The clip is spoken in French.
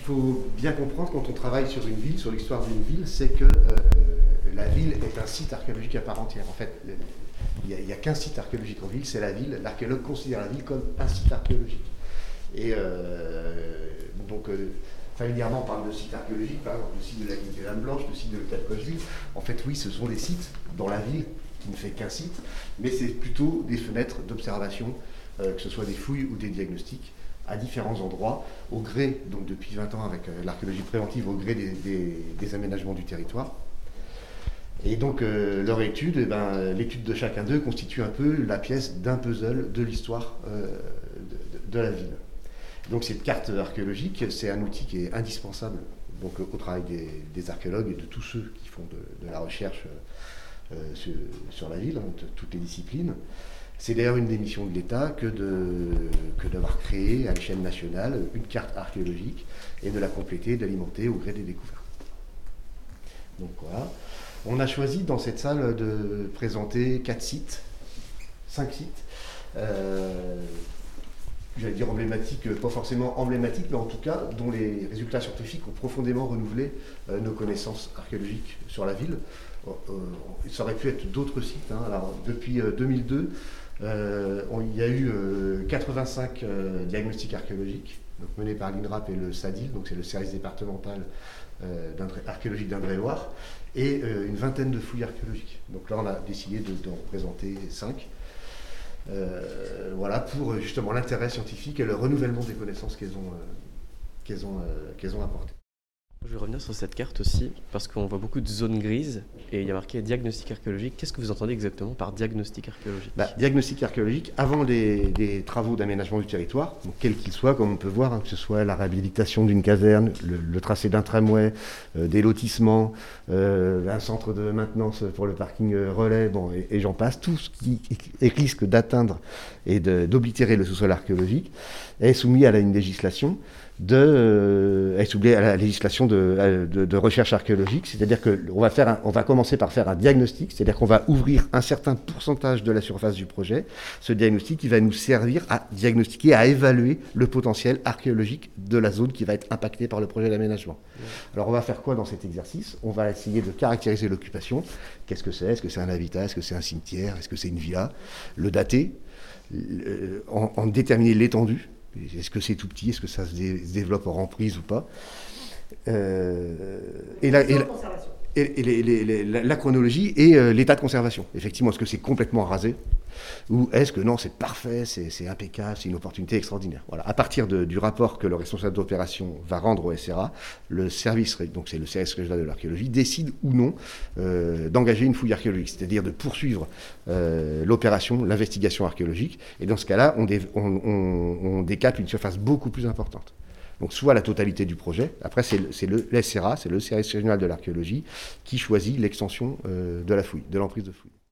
faut bien comprendre quand on travaille sur une ville, sur l'histoire d'une ville, c'est que la ville est un site archéologique à part entière. En fait, il n'y a qu'un site archéologique en ville, c'est la ville. L'archéologue considère la ville comme un site archéologique. Et familièrement, on parle de site archéologique, par exemple le site de la Guinée de Blanche, le site de l'hôtel Cocheville. En fait, oui, ce sont des sites dans la ville qui ne fait qu'un site, mais c'est plutôt des fenêtres d'observation, que ce soit des fouilles ou des diagnostics, à différents endroits, au gré, donc depuis 20 ans avec l'archéologie préventive, au gré des aménagements du territoire. Et donc leur étude, l'étude de chacun d'eux constitue un peu la pièce d'un puzzle de l'histoire de la ville. Donc cette carte archéologique, c'est un outil qui est indispensable donc, au travail des archéologues et de tous ceux qui font de la recherche sur la ville, de toutes les disciplines. C'est d'ailleurs une des missions de l'État que d'avoir créé à l'échelle nationale une carte archéologique et de la compléter, d'alimenter au gré des découvertes. Donc voilà. On a choisi dans cette salle de présenter 5 sites, j'allais dire emblématiques, pas forcément emblématiques, mais en tout cas dont les résultats scientifiques ont profondément renouvelé nos connaissances archéologiques sur la ville. Ça aurait pu être d'autres sites. Alors, depuis 2002, il y a eu 85 diagnostics archéologiques donc menés par l'INRAP et le SADIL, donc c'est le service départemental archéologique d'Indre-et-Loire, et une vingtaine de fouilles archéologiques. Donc là, on a décidé d'en présenter 5. Voilà, pour justement l'intérêt scientifique et le renouvellement des connaissances qu'elles ont apportées. Je vais revenir sur cette carte aussi, parce qu'on voit beaucoup de zones grises, et il y a marqué diagnostic archéologique. Qu'est-ce que vous entendez exactement par diagnostic archéologique ? Diagnostic archéologique, avant les travaux d'aménagement du territoire, donc quels qu'ils soient, comme on peut voir, que ce soit la réhabilitation d'une caserne, le tracé d'un tramway, des lotissements, un centre de maintenance pour le parking relais, et j'en passe, tout ce qui risque d'atteindre et d'oblitérer le sous-sol archéologique est soumis à une législation de recherche archéologique, c'est-à-dire qu'on va commencer par faire un diagnostic, c'est-à-dire qu'on va ouvrir un certain pourcentage de la surface du projet. Ce diagnostic, il va nous servir à diagnostiquer, à évaluer le potentiel archéologique de la zone qui va être impactée par le projet d'aménagement. Alors on va faire quoi dans cet exercice ? On va essayer de caractériser l'occupation. Qu'est-ce que c'est ? Est-ce que c'est un habitat ? Est-ce que c'est un cimetière ? Est-ce que c'est une villa ? Le dater, en déterminer l'étendue. Est-ce que c'est tout petit ? Est-ce que ça se développe en emprise ou pas ? La chronologie et l'état de conservation. Effectivement, est-ce que c'est complètement rasé ? Ou est-ce que non, c'est parfait, c'est impeccable, c'est une opportunité extraordinaire ? Voilà. À partir du rapport que le responsable d'opération va rendre au SRA, le service, donc c'est le service régional de l'archéologie, décide ou non d'engager une fouille archéologique, c'est-à-dire de poursuivre l'opération, l'investigation archéologique. Et dans ce cas-là, on décape une surface beaucoup plus importante. Donc soit la totalité du projet, après c'est le SRA, c'est le service régional de l'archéologie, qui choisit l'extension de la fouille, de l'emprise de fouille.